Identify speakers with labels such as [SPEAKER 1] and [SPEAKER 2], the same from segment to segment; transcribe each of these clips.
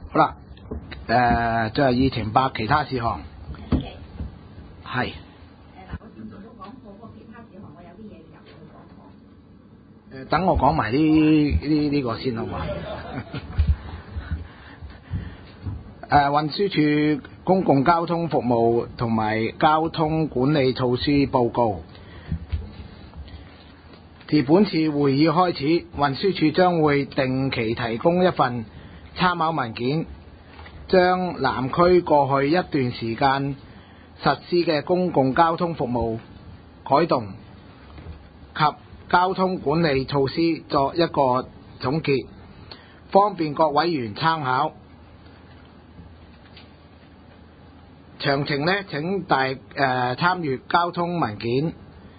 [SPEAKER 1] 好啦，最後議程8其他事項。係。
[SPEAKER 2] 我之前都講過嗰個其他事項，我有啲嘢入去講過。
[SPEAKER 1] 等我講埋呢個先好嘛？運輸署公共交通服務同埋交通管理措施報告。自本次會議開始，運輸署將會定期提供一份參考文件，將南區過去一段時間實施嘅公共交通服務改動及交通管理措施作一個總結，方便各委員參考。詳情呢，請參閱交通文件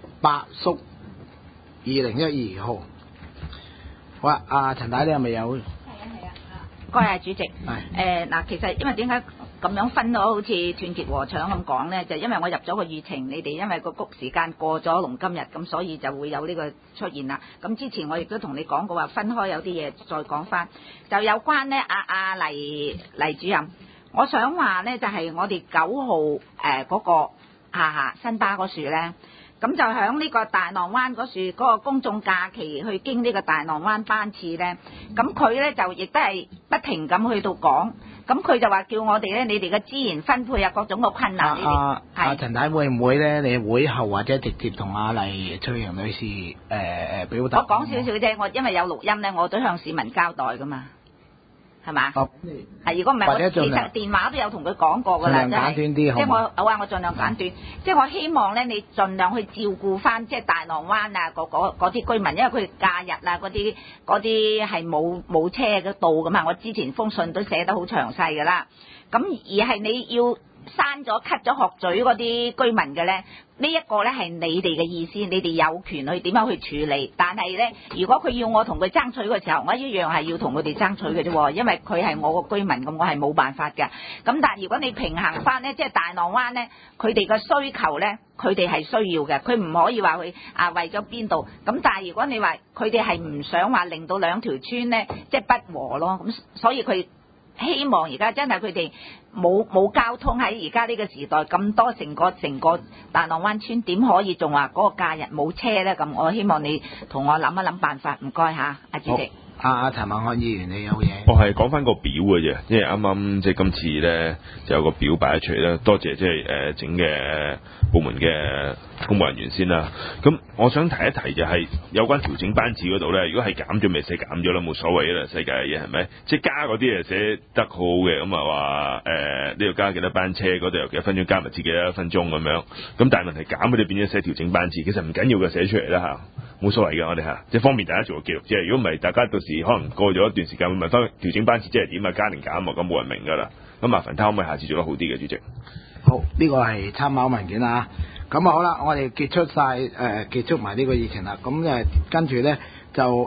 [SPEAKER 1] 8/2012號。好啊，阿陳太你係咪有？
[SPEAKER 2] 係啊，該係主席。嗱，其實因為點解咁樣分咗好似斷截禾場咁講呢？就因為我入咗個議程，你哋因為個谷時間過咗龍今日，咁所以就會有呢個出現啦。咁之前我亦都同你講過話，分開有啲嘢再講翻，就有關呢阿黎主任。我想話呢，就係我哋9號嗰個新巴嗰樹呢，咁就響呢個大浪灣嗰樹嗰個公眾假期去經呢個大浪灣班次呢，咁佢呢就亦都係不停咁去到講，咁佢就話叫我哋呢，你哋嘅資源分配啊各種嘅困難。
[SPEAKER 1] 阿陳太會唔會呢？你會後或者直接同阿黎翠盈女士表達？
[SPEAKER 2] 我講少少啫，我因為有錄音呢，我都向市民交代噶嘛。係嘛？如果唔係，我其實電話都有同佢講過㗎啦，
[SPEAKER 1] 盡量簡短啲，即係
[SPEAKER 2] 我盡量簡短，即係我希望咧，你盡量去照顧翻即係大浪灣啊嗰啲居民，因為佢哋假日啊嗰啲係冇車嘅到㗎嘛。我之前封信都寫得好詳細㗎啦。咁而係你要刪咗 cut 咗鶴咀嗰啲居民嘅咧，呢一個咧係你哋嘅意思，你哋有權去點樣去處理。但係咧，如果佢要我同佢爭取嘅時候，我一樣係要同佢哋爭取嘅啫，因為佢係我個居民，咁我係冇辦法嘅。咁但係如果你平衡翻咧，即係大浪灣咧，佢哋嘅需求咧，佢哋係需要嘅，佢唔可以話佢為咗邊度。咁但係如果你話佢哋係唔想話令到兩條村咧即係不和咯，咁所以佢希望而家真係佢哋冇交通喺而家呢個時代咁多，成個大浪灣村點可以仲話嗰個假日冇車咧？咁我希望你同我諗一諗辦法，唔該嚇，阿主席。
[SPEAKER 1] 阿陳文漢議員，你有嘢？
[SPEAKER 3] 我係講翻個表嘅啫，因為啱啱即係今次咧就有個表擺咗出嚟啦，多謝即係整嘅部門嘅公務人員先啦。咁我想提一提就係有關調整班次嗰度咧，如果係減咗咪寫減咗啦，冇所謂啦，世界嘅嘢係咪？即係加嗰啲寫得好好嘅，咁話呢度加幾多班車，嗰度有幾多分鐘加埋自己1分鐘咁樣。咁但係問題減佢哋變咗寫調整班次，其實唔緊要嘅，寫出嚟啦嚇，冇所謂嘅，我哋即係方便大家做個記錄啫。如果唔係，大家到時可能過咗一段時間會問翻調整班次即係點啊，加定減啊，咁冇人明㗎啦。咁麻煩睇可唔可以下次做得好啲嘅，主席。
[SPEAKER 1] 好，呢個係參考文件啊。咁好啦，我哋結束埋呢個議程啦。咁跟住咧就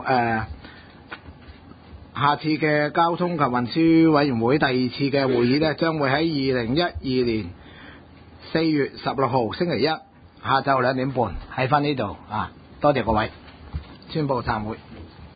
[SPEAKER 1] 下次嘅交通及運輸委員會第2次嘅會議咧，將會喺2012年4月16號星期一下晝2點半喺翻呢度啊。多謝各位，宣佈散會。